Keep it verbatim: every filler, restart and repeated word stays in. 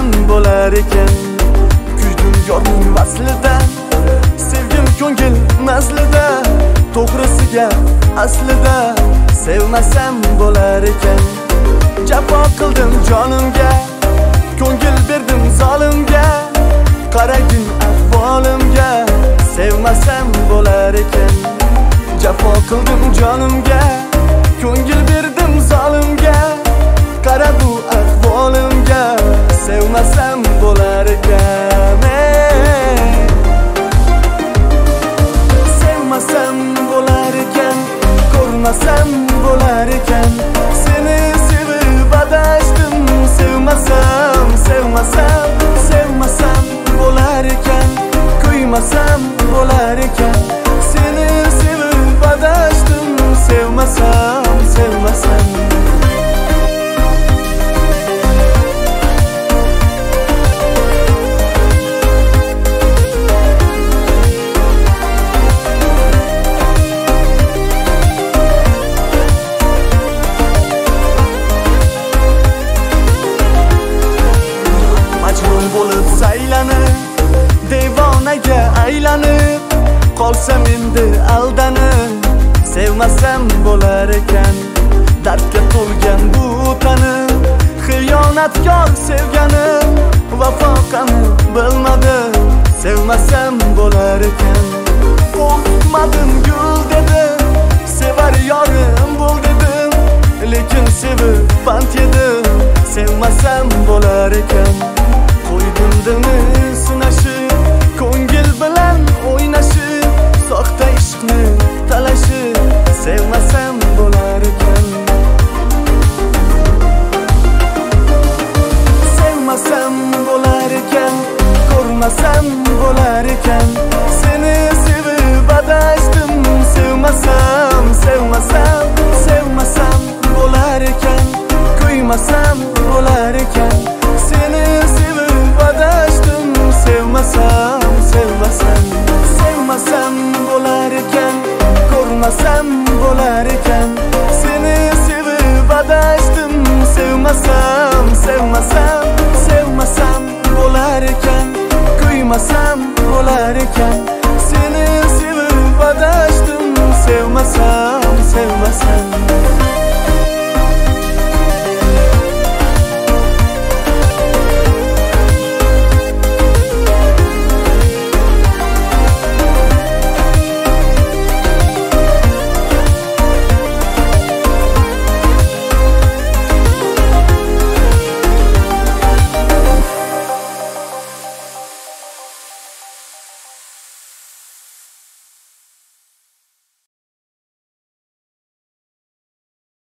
bo'lar ekan. Kuydim yorning vaslida, sevgim ko'ngil nazlida, to'g'risiga aslida sevmasam bo'lar ekan. Jafo qildim jonimga, ko'ngil berdim zolimga, qaragin ahvolimga sevmasam bo'lar ekan. Jafo qildim jonimga, ko'ngil berdim zolimga, qara bu ahvolimga sevmasam bo'lar ekan. Sevmasam bo'lar ekan, ko'rmasam bo'lar ekan. Seni sevib adashdim, sevmasam, sevmasam, sevmasam bo'lar ekan, kuymasam bo'lar ekan. Seni sevib adashdim, sevmasam, sevmasam. Majnun bo'lib saylanib, devonaga aylanib qolsam endi aldanib, sevmasam bo'lar ekan. Dardga to'lgan bu tani, xiyonatkor sevganim, vafo qani bilmadi, sevmasam bo'lar ekan. Qo'rqmadim gul dedim, sevar yorim bo'l dedim, lekin sevib pand yedim, sevmasam bo'lar ekan. Qo'ydim dilni sinashib, ko'ngil bilan o'ynashib, soxta ishqni talashib, sevmasam